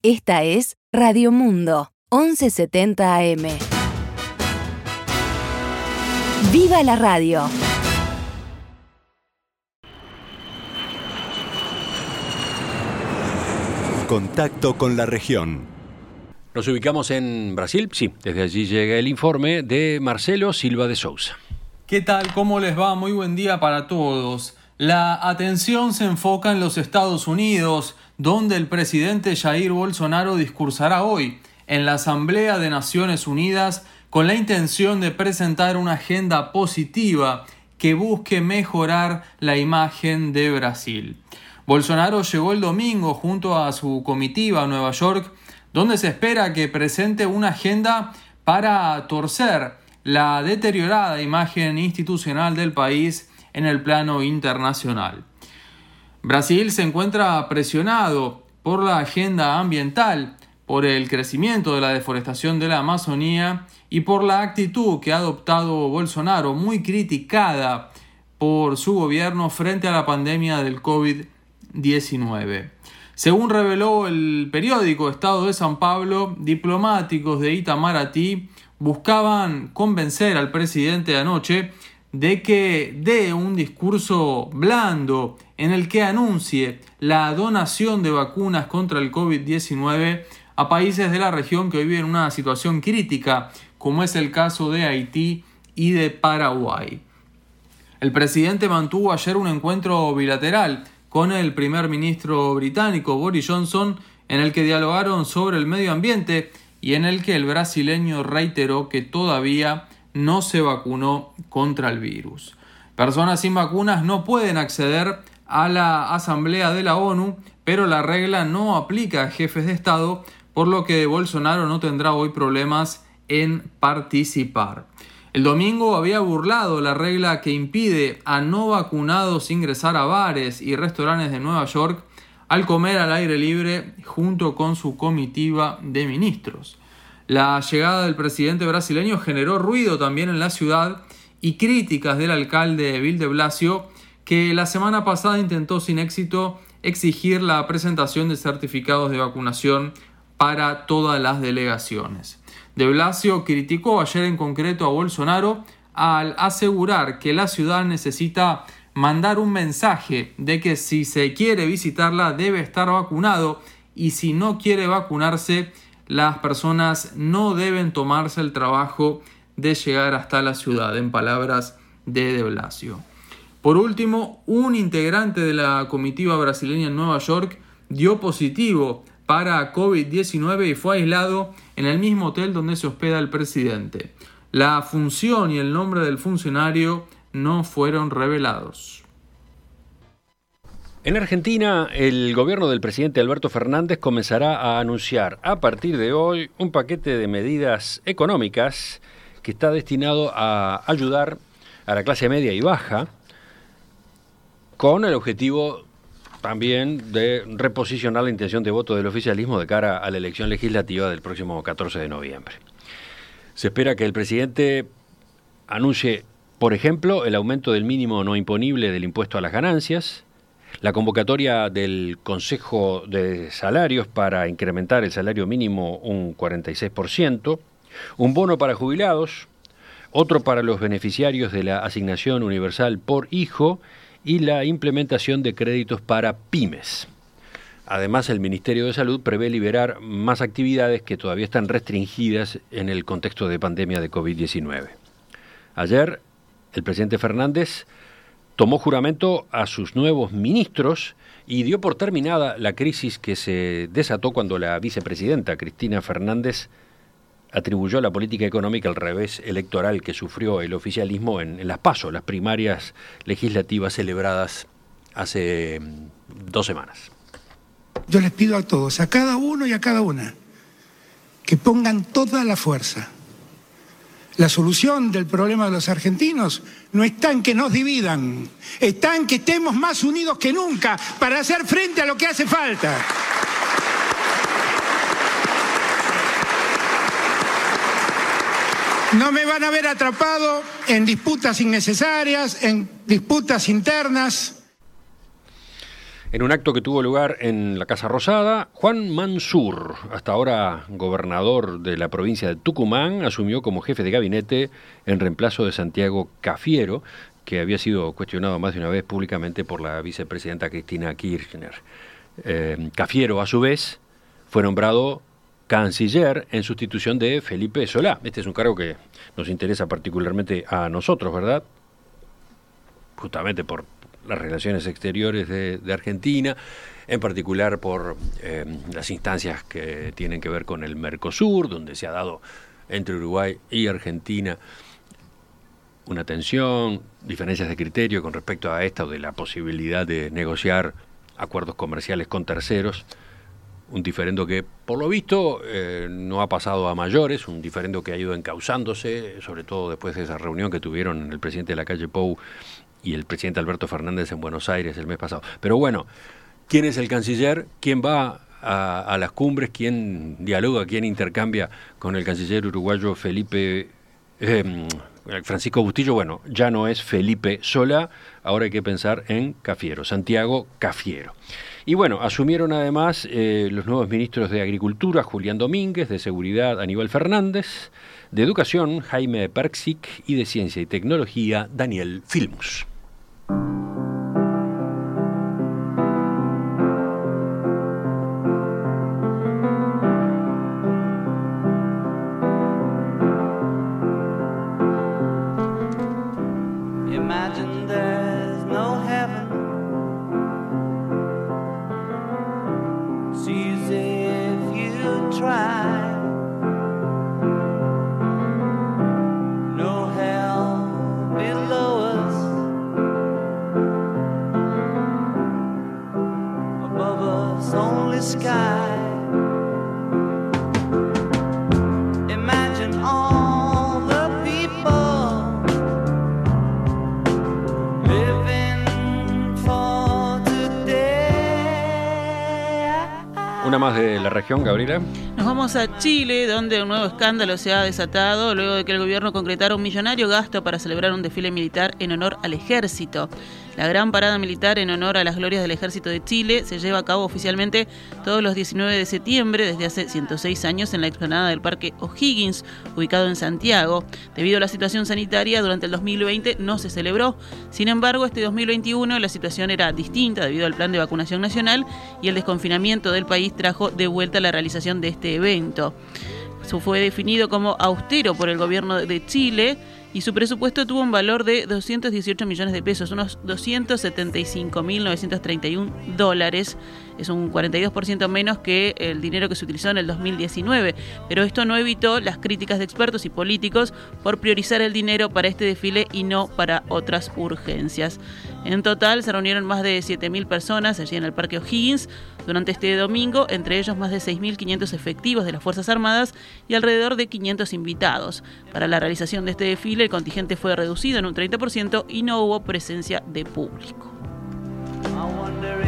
Esta es Radio Mundo, 1170 AM. ¡Viva la radio! Contacto con la región. Nos ubicamos en Brasil, sí, desde allí llega el informe de Marcelo Silva de Sousa. ¿Qué tal? ¿Cómo les va? Muy buen día para todos. La atención se enfoca en los Estados Unidos, donde el presidente Jair Bolsonaro discursará hoy en la Asamblea de Naciones Unidas con la intención de presentar una agenda positiva que busque mejorar la imagen de Brasil. Bolsonaro llegó el domingo junto a su comitiva a Nueva York, donde se espera que presente una agenda para torcer la deteriorada imagen institucional del país en el plano internacional. Brasil se encuentra presionado por la agenda ambiental, por el crecimiento de la deforestación de la Amazonía y por la actitud que ha adoptado Bolsonaro, muy criticada por su gobierno frente a la pandemia del COVID-19. Según reveló el periódico Estado de San Pablo, diplomáticos de Itamaraty buscaban convencer al presidente anoche de que dé un discurso blando en el que anuncie la donación de vacunas contra el COVID-19 a países de la región que viven una situación crítica, como es el caso de Haití y de Paraguay. El presidente mantuvo ayer un encuentro bilateral con el primer ministro británico Boris Johnson, en el que dialogaron sobre el medio ambiente y en el que el brasileño reiteró que todavía no se vacunó contra el virus. Personas sin vacunas no pueden acceder a la Asamblea de la ONU, pero la regla no aplica a jefes de Estado, por lo que Bolsonaro no tendrá hoy problemas en participar. El domingo había burlado la regla que impide a no vacunados ingresar a bares y restaurantes de Nueva York al comer al aire libre junto con su comitiva de ministros. La llegada del presidente brasileño generó ruido también en la ciudad y críticas del alcalde Bill de Blasio, que la semana pasada intentó sin éxito exigir la presentación de certificados de vacunación para todas las delegaciones. De Blasio criticó ayer en concreto a Bolsonaro al asegurar que la ciudad necesita mandar un mensaje de que si se quiere visitarla debe estar vacunado y si no quiere vacunarse, las personas no deben tomarse el trabajo de llegar hasta la ciudad, en palabras de Blasio. Por último, un integrante de la comitiva brasileña en Nueva York dio positivo para COVID-19 y fue aislado en el mismo hotel donde se hospeda el presidente. La función y el nombre del funcionario no fueron revelados. En Argentina, el gobierno del presidente Alberto Fernández comenzará a anunciar a partir de hoy un paquete de medidas económicas que está destinado a ayudar a la clase media y baja, con el objetivo también de reposicionar la intención de voto del oficialismo de cara a la elección legislativa del próximo 14 de noviembre. Se espera que el presidente anuncie, por ejemplo, el aumento del mínimo no imponible del impuesto a las ganancias, la convocatoria del Consejo de Salarios para incrementar el salario mínimo un 46%, un bono para jubilados, otro para los beneficiarios de la asignación universal por hijo y la implementación de créditos para pymes. Además, el Ministerio de Salud prevé liberar más actividades que todavía están restringidas en el contexto de pandemia de COVID-19. Ayer, el presidente Fernández tomó juramento a sus nuevos ministros y dio por terminada la crisis que se desató cuando la vicepresidenta Cristina Fernández atribuyó a la política económica el revés electoral que sufrió el oficialismo en las PASO, las primarias legislativas celebradas hace 2 semanas. Yo les pido a todos, a cada uno y a cada una, que pongan toda la fuerza. La solución del problema de los argentinos no está en que nos dividan, está en que estemos más unidos que nunca para hacer frente a lo que hace falta. No me van a ver atrapado en disputas innecesarias, en disputas internas. En un acto que tuvo lugar en la Casa Rosada, Juan Mansur, hasta ahora gobernador de la provincia de Tucumán, asumió como jefe de gabinete en reemplazo de Santiago Cafiero, que había sido cuestionado más de una vez públicamente por la vicepresidenta Cristina Kirchner. Cafiero, a su vez, fue nombrado canciller en sustitución de Felipe Solá. Este es un cargo que nos interesa particularmente a nosotros, ¿verdad? Justamente por las relaciones exteriores de Argentina, en particular por las instancias que tienen que ver con el Mercosur, donde se ha dado entre Uruguay y Argentina una tensión, diferencias de criterio con respecto a esta o de la posibilidad de negociar acuerdos comerciales con terceros. Un diferendo que, por lo visto, no ha pasado a mayores, un diferendo que ha ido encauzándose, sobre todo después de esa reunión que tuvieron el presidente de la calle Pou y el presidente Alberto Fernández en Buenos Aires el mes pasado. Pero bueno, ¿quién es el canciller? ¿Quién va a las cumbres? ¿Quién dialoga? ¿Quién intercambia con el canciller uruguayo Francisco Bustillo? Bueno, ya no es Felipe Solá, ahora hay que pensar en Cafiero, Santiago Cafiero. Y bueno, asumieron además los nuevos ministros de Agricultura, Julián Domínguez, de Seguridad, Aníbal Fernández, de Educación, Jaime Perksic, y de Ciencia y Tecnología, Daniel Filmus. Una más de la región, Gabriela. Nos vamos a Chile, donde un nuevo escándalo se ha desatado luego de que el gobierno concretara un millonario gasto para celebrar un desfile militar en honor al ejército. La gran parada militar en honor a las glorias del Ejército de Chile se lleva a cabo oficialmente todos los 19 de septiembre desde hace 106 años en la explanada del Parque O'Higgins, ubicado en Santiago. Debido a la situación sanitaria, durante el 2020 no se celebró. Sin embargo, este 2021 la situación era distinta debido al plan de vacunación nacional y el desconfinamiento del país trajo de vuelta la realización de este evento. Fue definido como austero por el gobierno de Chile y su presupuesto tuvo un valor de 218 millones de pesos, unos 275.931 dólares. Es un 42% menos que el dinero que se utilizó en el 2019. Pero esto no evitó las críticas de expertos y políticos por priorizar el dinero para este desfile y no para otras urgencias. En total se reunieron más de 7.000 personas allí en el Parque O'Higgins durante este domingo, entre ellos más de 6.500 efectivos de las Fuerzas Armadas y alrededor de 500 invitados. Para la realización de este desfile, el contingente fue reducido en un 30% y no hubo presencia de público.